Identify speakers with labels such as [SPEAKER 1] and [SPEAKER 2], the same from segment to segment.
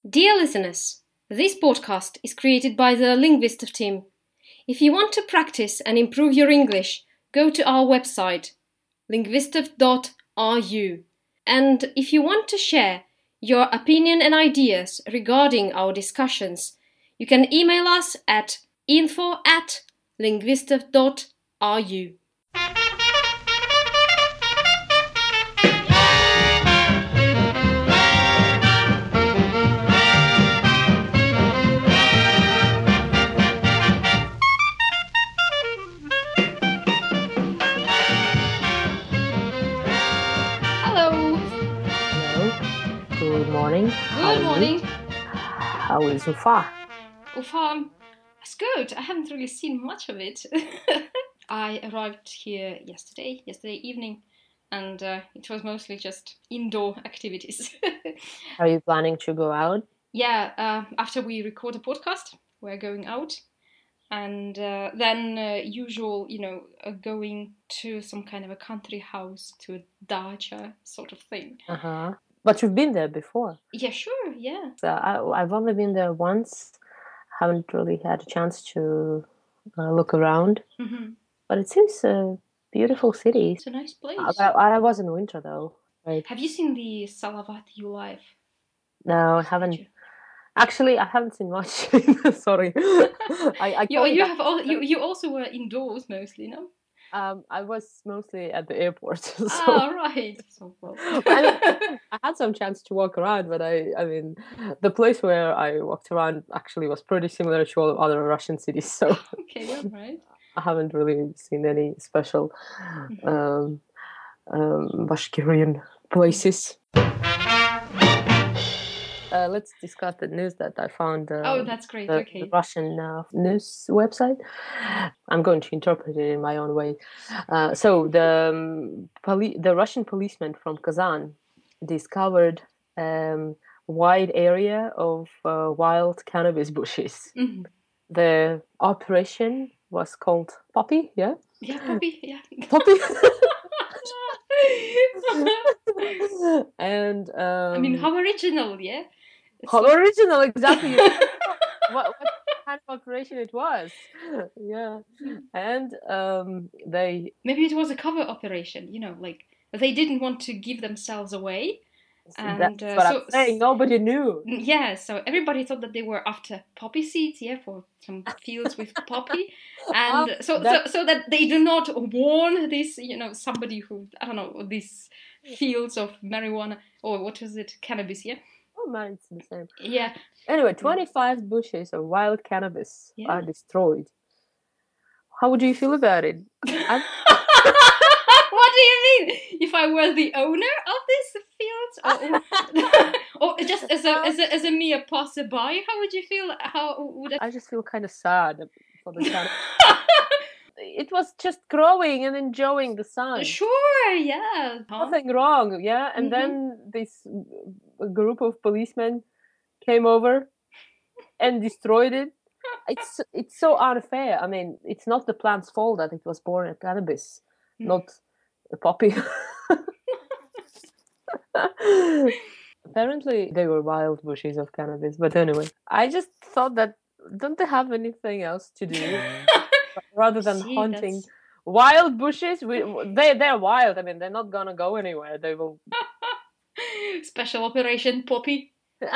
[SPEAKER 1] Dear listeners, this podcast is created by the Linguistov team. If you want to practice and improve your English, go to our website, linguistov.ru. And if you want to share your opinion and ideas regarding our discussions, you can email us at info@linguistov.ru.
[SPEAKER 2] Good morning.
[SPEAKER 1] Good morning.
[SPEAKER 2] How is Ufa?
[SPEAKER 1] Ufa, it's good. I haven't really seen much of it. I arrived here yesterday evening, and it was mostly just indoor activities.
[SPEAKER 2] Are you planning to go out?
[SPEAKER 1] Yeah, after we record a podcast, we're going out. And then usual, going to some kind of a country house, to a dacha sort of thing.
[SPEAKER 2] Uh-huh. But you've been there before.
[SPEAKER 1] Yeah, sure, yeah.
[SPEAKER 2] So I've only been there once. Haven't really had a chance to look around.
[SPEAKER 1] Mm-hmm.
[SPEAKER 2] But it seems a beautiful city.
[SPEAKER 1] It's a nice place.
[SPEAKER 2] I was in winter though. Right.
[SPEAKER 1] Have you seen the Salavati live?
[SPEAKER 2] No, I haven't. Actually, I haven't seen much. Sorry.
[SPEAKER 1] You also were indoors mostly, no?
[SPEAKER 2] I was mostly at the airport. So.
[SPEAKER 1] Oh, right. So well.
[SPEAKER 2] I had some chance to walk around, but I mean, the place where I walked around actually was pretty similar to all other Russian cities. So
[SPEAKER 1] okay, all right.
[SPEAKER 2] I haven't really seen any special Bashkirian places. Let's discuss the news that I found.
[SPEAKER 1] Oh, that's great.
[SPEAKER 2] Okay. The Russian news website. I'm going to interpret it in my own way. So the Russian policeman from Kazan discovered wide area of wild cannabis bushes. Mm-hmm. The operation was called Poppy. Yeah.
[SPEAKER 1] Yeah, Poppy. Yeah.
[SPEAKER 2] Poppy. And
[SPEAKER 1] I mean, how original, yeah.
[SPEAKER 2] How original, exactly. what kind of operation it was? Yeah, and they
[SPEAKER 1] maybe it was a cover operation. Like they didn't want to give themselves away. And
[SPEAKER 2] that's what I'm saying. Nobody knew.
[SPEAKER 1] Yeah, so everybody thought that they were after poppy seeds, for some fields with poppy, and so that they do not warn this, somebody who, I don't know, these fields of marijuana, or what was it, cannabis, yeah?
[SPEAKER 2] Oh man, it's the same.
[SPEAKER 1] Yeah.
[SPEAKER 2] Anyway, 25 bushes of wild cannabis are destroyed. How would you feel about it?
[SPEAKER 1] What do you mean? If I were the owner of these fields, or just as a mere passerby, how would you feel?
[SPEAKER 2] I just feel kind of sad for the cannabis. It was just growing and enjoying the sun.
[SPEAKER 1] Sure, yeah.
[SPEAKER 2] Nothing wrong, yeah. And then this group of policemen came over and destroyed it. It's so unfair. I mean, it's not the plant's fault that it was born a cannabis, not a poppy. Apparently, they were wild bushes of cannabis. But anyway, I just thought that, don't they have anything else to do rather than hunting wild bushes? They're wild. I mean, they're not gonna go anywhere. They will.
[SPEAKER 1] Special Operation Poppy.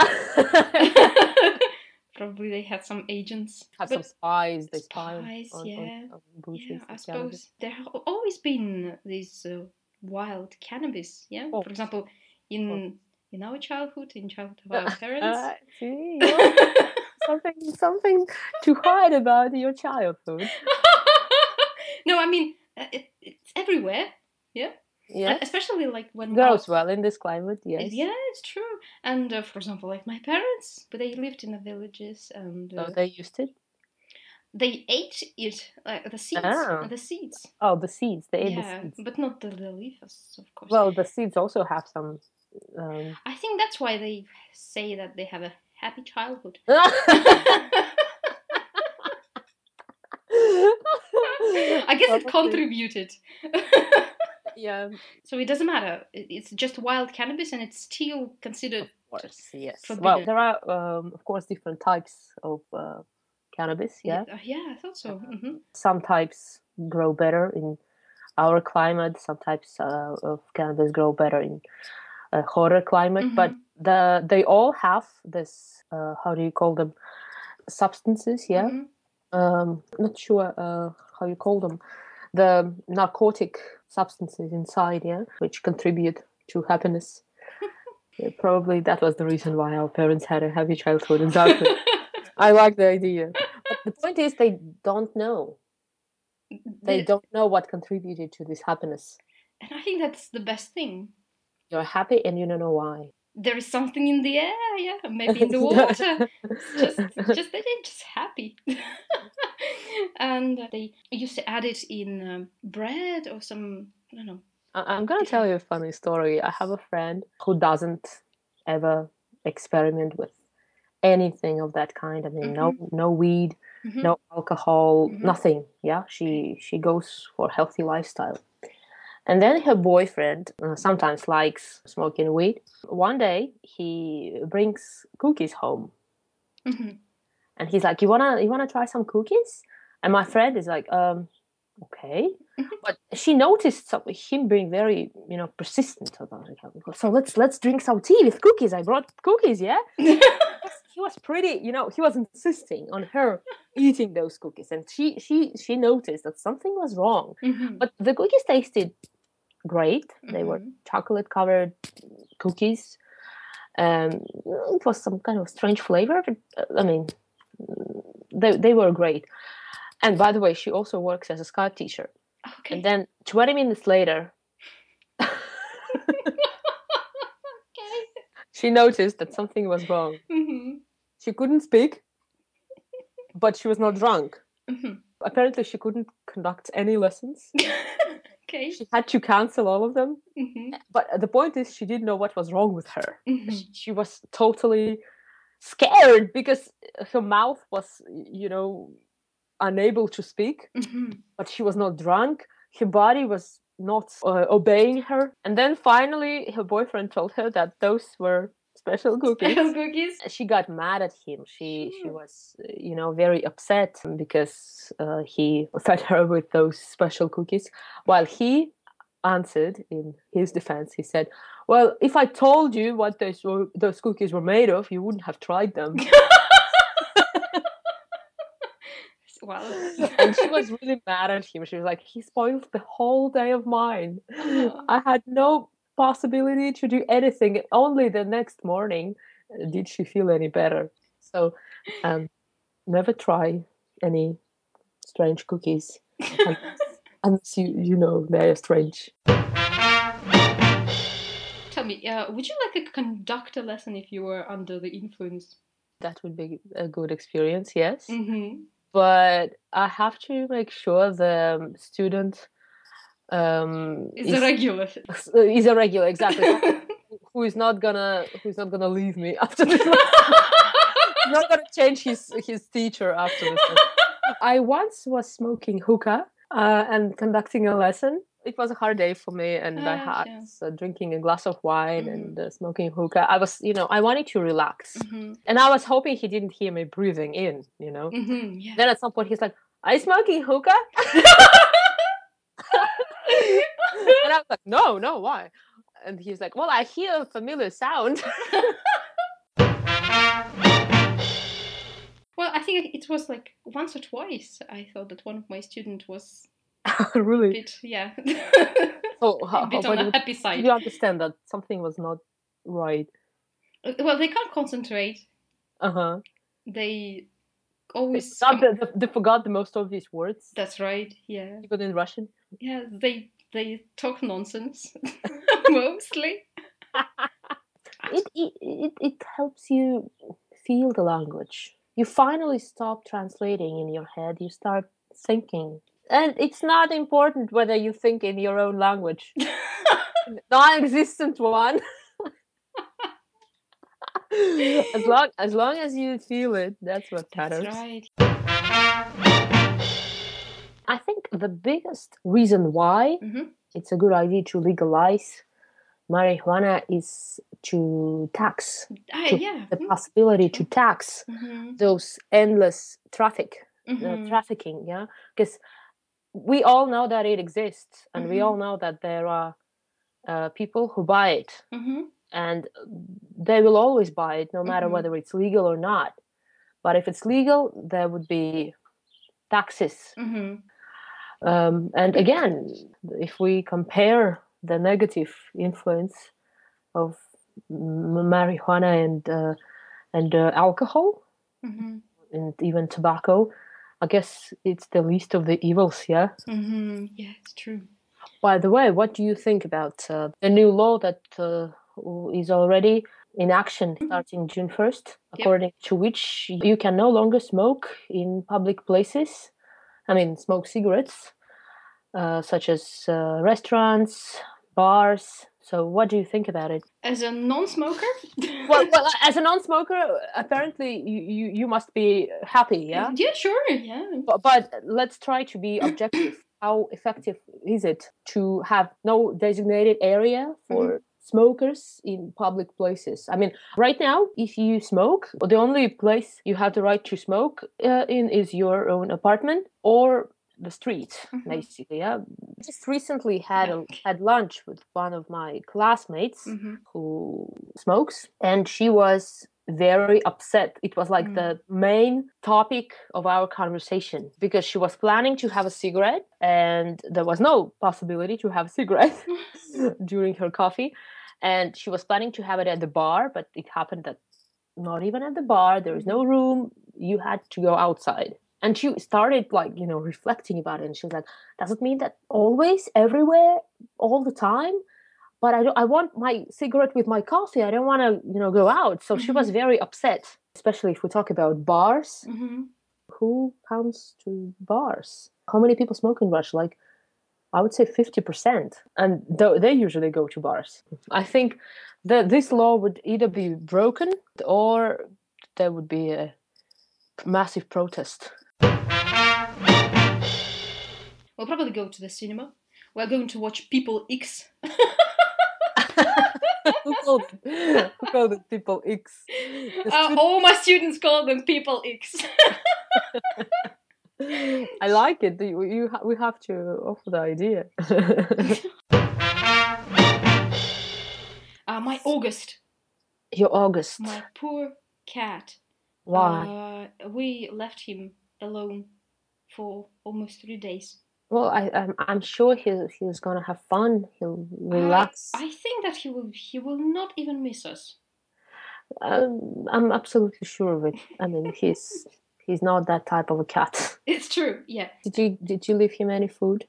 [SPEAKER 1] Probably they had some agents.
[SPEAKER 2] Some spies. They spy on bushes.
[SPEAKER 1] Yeah, I suppose there have always been these wild cannabis. Yeah, for example, in our childhood, in childhood of our parents.
[SPEAKER 2] See, something to hide about your childhood.
[SPEAKER 1] No, I mean it's everywhere. Yeah.
[SPEAKER 2] Yeah,
[SPEAKER 1] especially like when
[SPEAKER 2] grows well in this climate. Yes.
[SPEAKER 1] Yeah, it's true. And for example, like my parents, but they lived in the villages, and
[SPEAKER 2] they used it.
[SPEAKER 1] They ate it, the seeds. The seeds.
[SPEAKER 2] Oh, the seeds. They ate the seeds,
[SPEAKER 1] but not the leaves, of course.
[SPEAKER 2] Well, the seeds also have some.
[SPEAKER 1] I think that's why they say that they have a happy childhood. I guess it contributed.
[SPEAKER 2] Yeah.
[SPEAKER 1] So it doesn't matter. It's just wild cannabis, and it's still considered
[SPEAKER 2] course, yes.
[SPEAKER 1] forbidden.
[SPEAKER 2] Well, there are, of course, different types of cannabis. Yeah,
[SPEAKER 1] I thought so.
[SPEAKER 2] Some types grow better in our climate. Some types of cannabis grow better in a hotter climate. But they all have this. How do you call them? Substances. Yeah. Not sure how you call them. The narcotic substances inside. Yeah, which contribute to happiness. Probably that was the reason why our parents had a happy childhood. Exactly. I like the idea. But the point is, they don't know. They don't know what contributed to this happiness.
[SPEAKER 1] And I think that's the best thing.
[SPEAKER 2] You're happy and you don't know why.
[SPEAKER 1] There is something in the air, yeah, maybe in the water. just that they're just happy. And they used to add it in bread or some, I don't know.
[SPEAKER 2] I'm going to tell you a funny story. I have a friend who doesn't ever experiment with anything of that kind. I mean, no weed, no alcohol, nothing. Yeah, she goes for healthy lifestyle. And then her boyfriend sometimes likes smoking weed. One day he brings cookies home, and he's like, "You wanna try some cookies?" And my friend is like, "Okay." But she noticed him being very, persistent about it. So let's drink some tea with cookies. I brought cookies, yeah. He was pretty, he was insisting on her eating those cookies, and she noticed that something was wrong. But the cookies tasted great. They were chocolate covered cookies. It was some kind of strange flavor, but I mean, they were great. And by the way, she also works as a Skype teacher.
[SPEAKER 1] Okay.
[SPEAKER 2] And then 20 minutes later, she noticed that something was wrong. She couldn't speak, but she was not drunk. Apparently, she couldn't conduct any lessons.
[SPEAKER 1] Okay.
[SPEAKER 2] She had to cancel all of them. But the point is, she didn't know what was wrong with her. She was totally scared because her mouth was, unable to speak, but she was not drunk. Her body was not obeying her. And then finally, her boyfriend told her that those were special cookies. She got mad at him. She was, very upset because he fed her with those special cookies. While he answered in his defense, he said, "Well, if I told you what those cookies were made of, you wouldn't have tried them."
[SPEAKER 1] Wow.
[SPEAKER 2] And she was really mad at him. She was like, "He spoiled the whole day of mine. I had no possibility to do anything. Only the next morning did she feel any better." So never try any strange cookies unless you know they're strange.
[SPEAKER 1] Tell me, would you like to conduct a lesson if you were under the influence?
[SPEAKER 2] That would be a good experience, yes. But I have to make sure the student
[SPEAKER 1] is a regular.
[SPEAKER 2] Is a regular, exactly. who is not gonna leave me after this. Not gonna change his teacher after this. I once was smoking hookah and conducting a lesson. It was a hard day for me, and I had drinking a glass of wine and smoking hookah. I was, I wanted to relax, and I was hoping he didn't hear me breathing in,
[SPEAKER 1] Yeah.
[SPEAKER 2] Then at some point he's like, "Are you smoking hookah?" And I was like, no, why? And he's like, "Well, I hear a familiar sound."
[SPEAKER 1] Well, I think it was like once or twice. I thought that one of my students was
[SPEAKER 2] really
[SPEAKER 1] a bit, yeah.
[SPEAKER 2] So
[SPEAKER 1] a bit on the happy side.
[SPEAKER 2] You understand that something was not right.
[SPEAKER 1] Well, they can't concentrate. They always
[SPEAKER 2] they forgot the most obvious words.
[SPEAKER 1] That's right. Yeah.
[SPEAKER 2] Even in Russian.
[SPEAKER 1] Yeah, they talk nonsense mostly.
[SPEAKER 2] It helps you feel the language. You finally stop translating in your head. You start thinking. And it's not important whether you think in your own language. Non-existent one. as long as you feel it, that's what matters.
[SPEAKER 1] That's right.
[SPEAKER 2] I think the biggest reason why it's a good idea to legalize marijuana is to tax,
[SPEAKER 1] Yeah.
[SPEAKER 2] the possibility to tax those endless trafficking, yeah, because we all know that it exists, and we all know that there are people who buy it, and they will always buy it, no matter whether it's legal or not. But if it's legal, there would be taxes. And again, if we compare the negative influence of marijuana and alcohol, and even tobacco, I guess it's the least of the evils. Yeah.
[SPEAKER 1] Yeah, it's true.
[SPEAKER 2] By the way, what do you think about the new law that is already in action starting June 1st, according to which you can no longer smoke in public places? I mean, smoke cigarettes, such as restaurants, bars. So what do you think about it?
[SPEAKER 1] As a non-smoker?
[SPEAKER 2] well, as a non-smoker, apparently you must be happy, yeah?
[SPEAKER 1] Yeah, sure, yeah.
[SPEAKER 2] But let's try to be objective. How effective is it to have no designated area for smokers in public places? I mean, right now, if you smoke, the only place you have the right to smoke in is your own apartment or the street, basically. Yeah. Just recently had lunch with one of my classmates who smokes, and she was very upset. It was like the main topic of our conversation, because she was planning to have a cigarette and there was no possibility to have a cigarette during her coffee, and she was planning to have it at the bar, but it happened that not even at the bar, there is no room, you had to go outside. And she started reflecting about it, and she was like, does it mean that always, everywhere, all the time? But I want my cigarette with my coffee. I don't want to, go out. So she was very upset, especially if we talk about bars. Who comes to bars? How many people smoke in Russia? Like, I would say 50%. And they usually go to bars. I think that this law would either be broken or there would be a massive protest.
[SPEAKER 1] We'll probably go to the cinema. We're going to watch People X.
[SPEAKER 2] Who called it People X?
[SPEAKER 1] All my students call them People X.
[SPEAKER 2] I like it. We have to offer the idea.
[SPEAKER 1] My August.
[SPEAKER 2] Your August.
[SPEAKER 1] My poor cat.
[SPEAKER 2] Why?
[SPEAKER 1] We left him alone for almost 3 days.
[SPEAKER 2] Well, I'm sure he's gonna have fun. He'll relax.
[SPEAKER 1] I think that he will not even miss us.
[SPEAKER 2] I'm absolutely sure of it. I mean, he's not that type of a cat.
[SPEAKER 1] It's true. Yeah.
[SPEAKER 2] Did you leave him any food?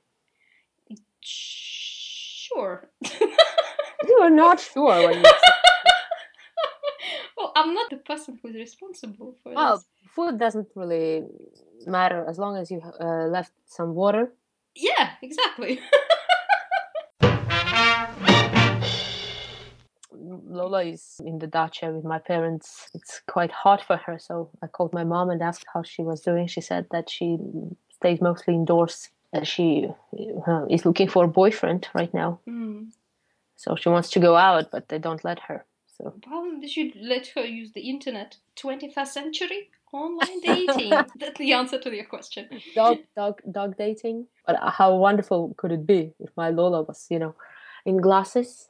[SPEAKER 1] Sure.
[SPEAKER 2] You were not sure when you said.
[SPEAKER 1] Well, I'm not the person who's responsible for this.
[SPEAKER 2] Food doesn't really matter as long as you left some water.
[SPEAKER 1] Yeah, exactly.
[SPEAKER 2] Lola is in the dacha with my parents. It's quite hot for her, so I called my mom and asked how she was doing. She said that she stays mostly indoors. She is looking for a boyfriend right now. So she wants to go out, but they don't let her. So
[SPEAKER 1] they should let her use the internet. 21st century online dating. That's the answer to your question.
[SPEAKER 2] Dog dating. But how wonderful could it be if my Lola was, in glasses?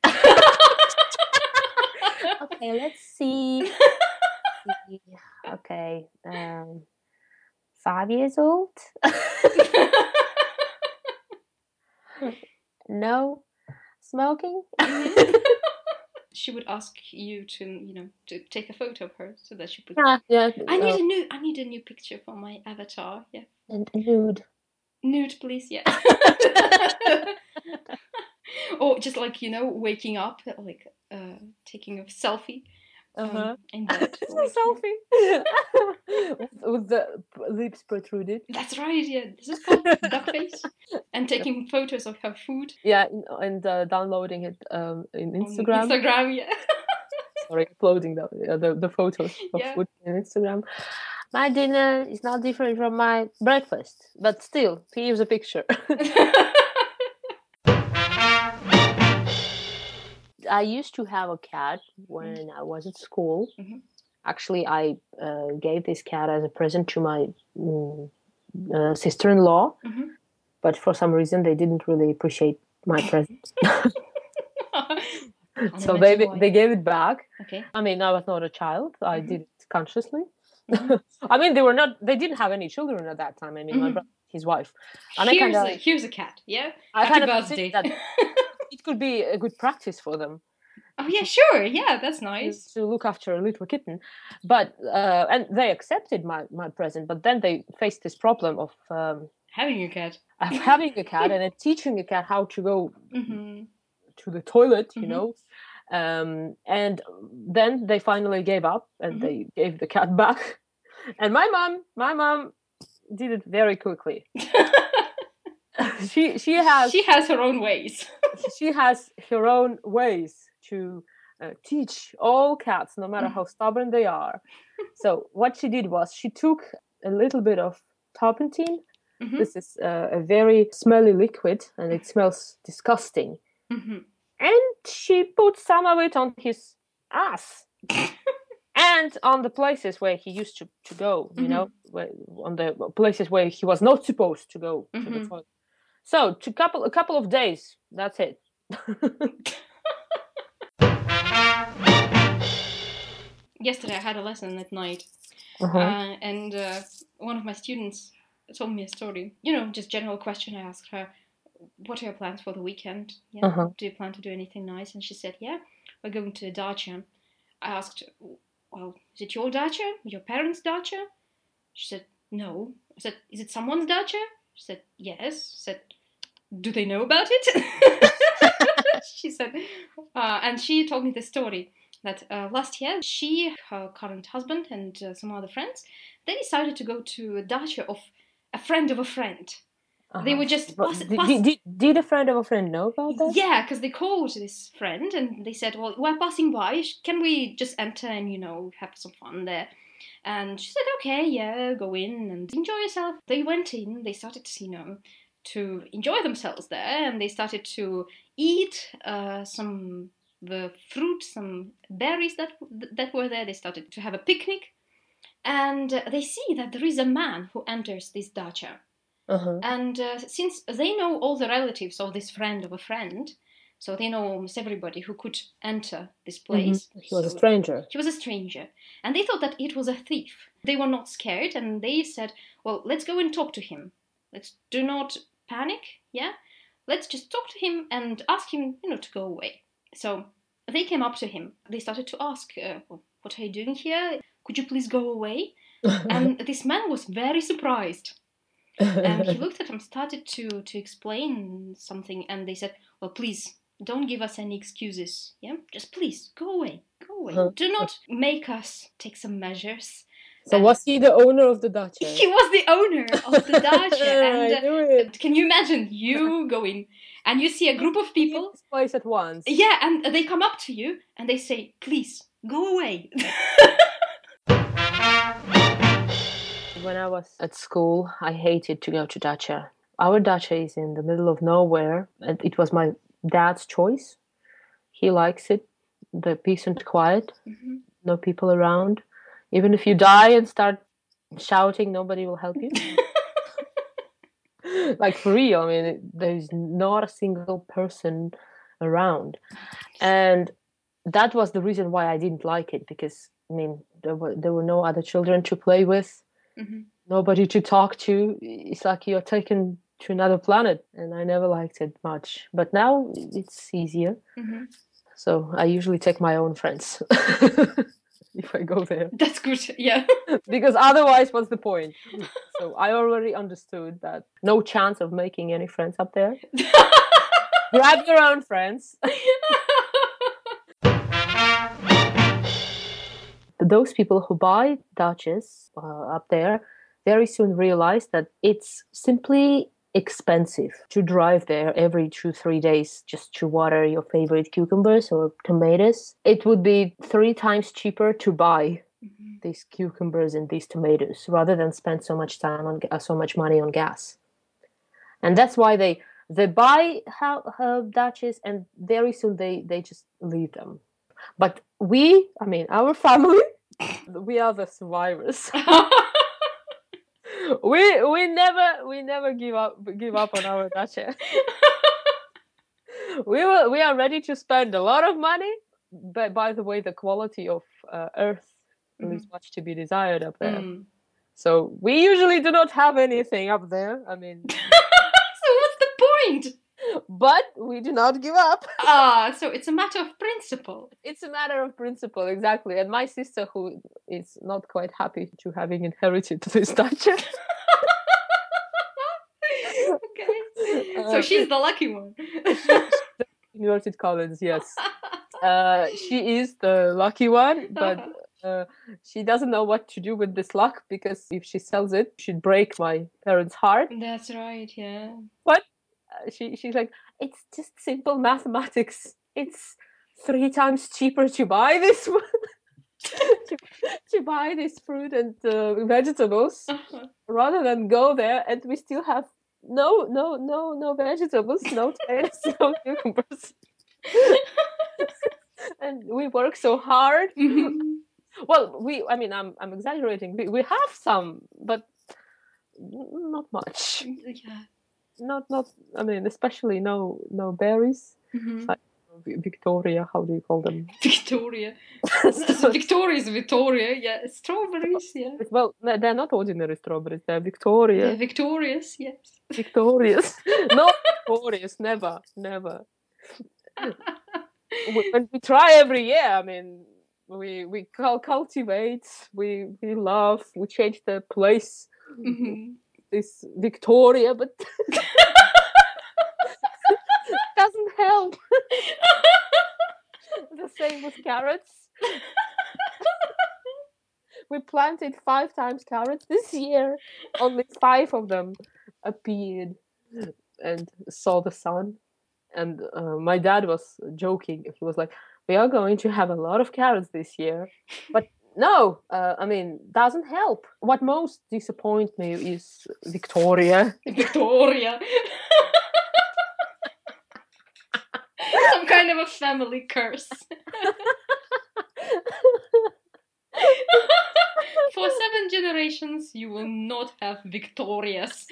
[SPEAKER 2] Okay, let's see. Okay, 5 years old. No smoking.
[SPEAKER 1] She would ask you to take a photo of her so that she could.
[SPEAKER 2] Yeah.
[SPEAKER 1] I need a new picture for my avatar. Yeah.
[SPEAKER 2] And nude.
[SPEAKER 1] Nude, please. Yeah. Or just waking up, taking a selfie. In bed.
[SPEAKER 2] Selfie. with the lips protruded.
[SPEAKER 1] That's right, yeah. This is called duck face. And taking photos of her food.
[SPEAKER 2] Yeah, and downloading it in Instagram.
[SPEAKER 1] On Instagram, yeah.
[SPEAKER 2] Sorry, uploading the photos of food in Instagram. My dinner is not different from my breakfast, but still, here's a picture. I used to have a cat when I was at school. Actually, I gave this cat as a present to my sister-in-law, but for some reason they didn't really appreciate my present. So they gave it back.
[SPEAKER 1] Okay.
[SPEAKER 2] I mean, I was not a child. I did it consciously. I mean, they didn't have any children at that time. I mean, my brother, his wife. And
[SPEAKER 1] here's a cat, yeah?
[SPEAKER 2] Happy birthday. That it could be a good practice for them.
[SPEAKER 1] Oh, yeah, sure. Yeah, that's nice.
[SPEAKER 2] To look after a little kitten. But, and they accepted my present, but then they faced this problem of
[SPEAKER 1] having a cat.
[SPEAKER 2] Having a cat and then teaching a cat how to go to the toilet, you know. And then they finally gave up and they gave the cat back. And my mom did it very quickly. she has
[SPEAKER 1] her own ways.
[SPEAKER 2] She has her own ways to teach all cats, no matter how stubborn they are. So what she did was she took a little bit of turpentine. This is a very smelly liquid and it smells disgusting. And she put some of it on his ass and on the places where he used to go, you know, on the places where he was not supposed to go to the toilet. So a couple of days, that's it.
[SPEAKER 1] Yesterday I had a lesson at night and one of my students told me a story, you know, just general question. I asked her, what are your plans for the weekend? Yeah. Do you plan to do anything nice? And she said, yeah, we're going to a dacha. I asked, well, is it your dacha? Your parents' dacha? She said, no. I said, is it someone's dacha? She said, yes. I said, do they know about it? She said, and she told me the story that last year she, her current husband and some other friends, they decided to go to a dacha of a friend of a friend. They were just
[SPEAKER 2] did a friend of a friend know about that?
[SPEAKER 1] Yeah, because they called this friend and they said, well, we're passing by, can we just enter and, you know, have some fun there? And she said, okay, yeah, go in and enjoy yourself. They went in, they started, you know, to enjoy themselves there, and they started to eat the fruit, some berries that were there. They started to have a picnic, and they see that there is a man who enters this dacha. And since they know all the relatives of this friend of a friend, so they know almost everybody who could enter this place.
[SPEAKER 2] He was a stranger.
[SPEAKER 1] He was a stranger. And they thought that it was a thief. They were not scared, and they said, well, let's go and talk to him. Do not panic, yeah? Let's just talk to him and ask him, you know, to go away. So they came up to him. They started to ask, what are you doing here? Could you please go away? And this man was very surprised. And he looked at them, started to explain something, and they said, well, please, don't give us any excuses, yeah? Just please, go away. Do not make us take some measures.
[SPEAKER 2] So was he the owner of the dacha?
[SPEAKER 1] He was the owner of the dacha. And can you imagine you going and you see a group of people
[SPEAKER 2] this place at once?
[SPEAKER 1] Yeah, and they come up to you and they say, please, go away.
[SPEAKER 2] When I was at school, I hated to go to dacha. Our dacha is in the middle of nowhere, and it was my dad's choice. He likes it, the peace and quiet, no people around. Even if you die and start shouting, nobody will help you. Like, for real, I mean, there's not a single person around. And that was the reason why I didn't like it, because, I mean, there were no other children to play with. Nobody to talk to. It's like you're taken to another planet, and I never liked it much. But now it's easier. So I usually take my own friends if I go there.
[SPEAKER 1] That's good, yeah.
[SPEAKER 2] Because otherwise, what's the point? So I already understood that no chance of making any friends up there. Grab your own friends. Those people who buy dachas up there very soon realize that it's simply expensive to drive there every 2-3 days just to water your favorite cucumbers or tomatoes. It would be 3 times cheaper to buy these cucumbers and these tomatoes rather than spend so much time on so much money on gas. And that's why they They buy dachas and very soon they just leave them. But our family, we are the survivors. we never give up on our dacha. we are ready to spend a lot of money, but by the way, the quality of earth leaves much to be desired up there. So we usually do not have anything up there. I mean,
[SPEAKER 1] so what's the point?
[SPEAKER 2] But we do not give up.
[SPEAKER 1] So it's a matter of principle.
[SPEAKER 2] It's a matter of principle, exactly. And my sister, who is not quite happy to having inherited this dacha.
[SPEAKER 1] Okay. So she's the lucky one.
[SPEAKER 2] Inverted commas, yes. She is the lucky one, but she doesn't know what to do with this luck, because if she sells it, she'd break my parents' heart.
[SPEAKER 1] That's right, yeah.
[SPEAKER 2] But she's like, it's just simple mathematics. It's 3 times cheaper to buy this to buy this fruit and vegetables rather than go there, and we still have no vegetables, no tomatoes, no cucumbers. And we work so hard. Well, I'm exaggerating. We have some, but not much.
[SPEAKER 1] Yeah.
[SPEAKER 2] Not. Especially no berries. Like Victoria. How do you call them?
[SPEAKER 1] Victoria. Victoria is Victoria. Yeah, strawberries. Yeah.
[SPEAKER 2] Well, they're not ordinary strawberries. They're Victoria.
[SPEAKER 1] They're victorious. Yes.
[SPEAKER 2] Victorious. No, victorious. Never. When we try every year, we cultivate, we love, we change the place. This Victoria, but doesn't help. The same with carrots. We planted 5 times carrots this year. Only 5 of them appeared and saw the sun. And my dad was joking. He was like, we are going to have a lot of carrots this year. But no, doesn't help. What most disappoints me is Victoria.
[SPEAKER 1] Victoria. Some kind of a family curse. For 7 generations, you will not have Victorias.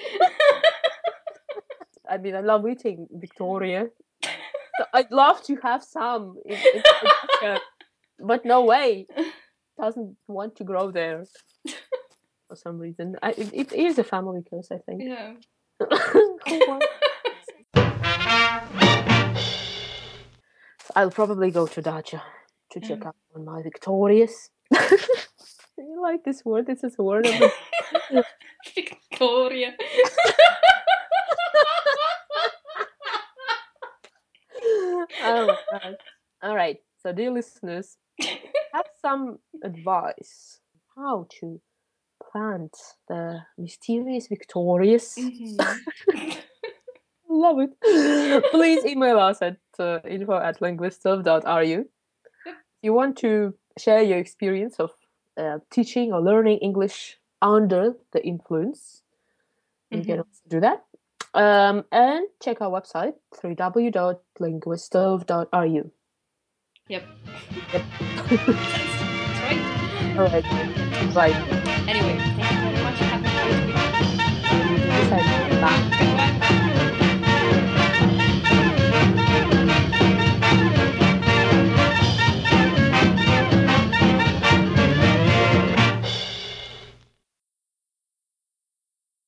[SPEAKER 2] I love eating Victoria. So I'd love to have some, but no way. Doesn't want to grow there for some reason. It is a family curse, I think.
[SPEAKER 1] Yeah.
[SPEAKER 2] I'll probably go to dacha to check out on my Victorious. You like this word? This is a word of
[SPEAKER 1] Victoria.
[SPEAKER 2] Oh my God. All right. So, dear listeners, have some advice how to plant the mysterious Victorious. Love it. Please email us at info@linguiststuff.ru. If you want to share your experience of teaching or learning English under the influence, you can also do that. And check our website, www.linguiststuff.ru.
[SPEAKER 1] Yep.
[SPEAKER 2] That's
[SPEAKER 1] right.
[SPEAKER 2] All right. Right.
[SPEAKER 1] Anyway, thank you very much. Have a great week.
[SPEAKER 2] Bye.